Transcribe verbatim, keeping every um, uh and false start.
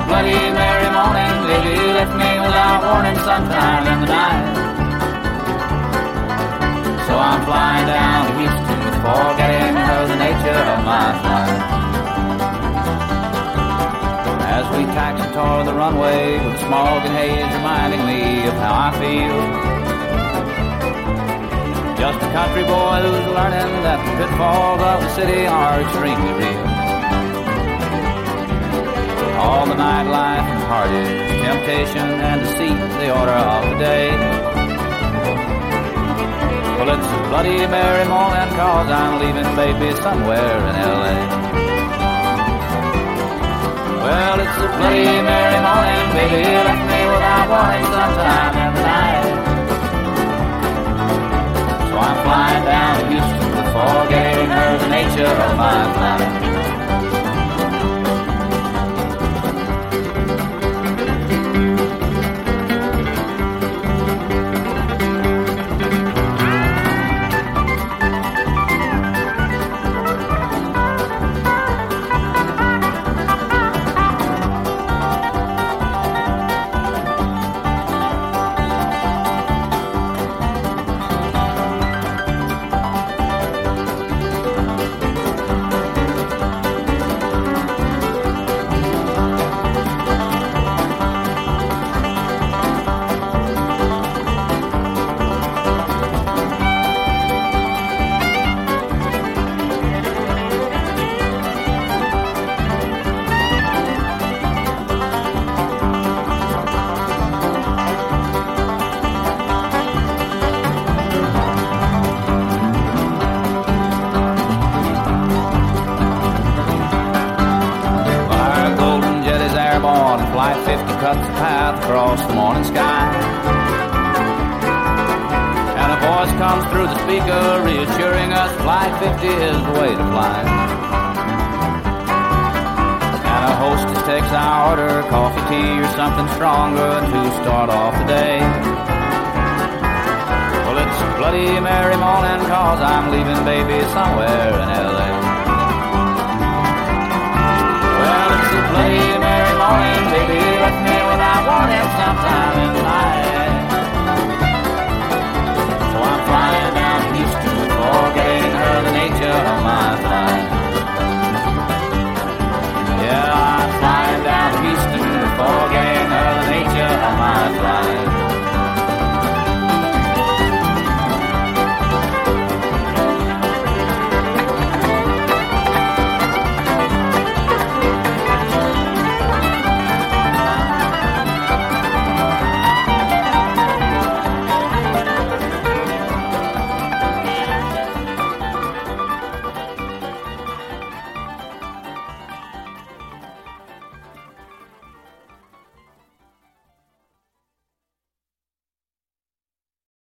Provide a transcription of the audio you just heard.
Bloody Mary morning, baby, you left me without warning sometime in the night. So I'm flying down to Houston, forgetting her the nature of my flight. As we taxi toward the runway, with smog and haze reminding me of how I feel. Just a country boy who's learning that the pitfalls of the city are extremely real. All the nightlife and party, temptation and deceit, the order of the day. Well, it's a Bloody Mary morning, cause I'm leaving baby somewhere in L A. Well, it's a Bloody Mary morning, baby, you left me without warning sometime in the night. So I'm flying down to Houston, forgetting her the nature of my flight. Flight fifty cuts the path across the morning sky. And a voice comes through the speaker reassuring us Flight fifty is the way to fly. And a hostess takes our order, coffee, tea, or something stronger to start off the day. Well, it's a Bloody Mary morning, cause I'm leaving baby somewhere in L A.